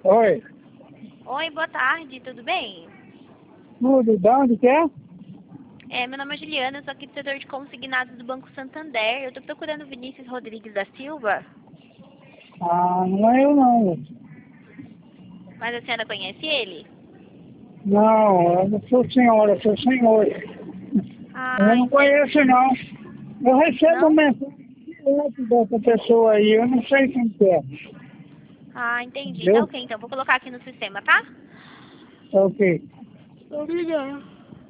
Oi. Oi, boa tarde, tudo bem? Tudo, de onde que é? Meu nome é Juliana, eu sou aqui do setor de consignados do Banco Santander. Eu estou procurando o Vinícius Rodrigues da Silva, Ah, não é eu não. mas a senhora conhece ele? Não, eu não sou senhora, eu sou senhor. Eu Ah, não conheço entendi. não. Eu recebo Não? mensagem direto dessa pessoa aí, eu não sei quem que é. Ah, entendi. Tá Viu? ok, então vou colocar aqui no sistema, tá? Ok. Obrigada.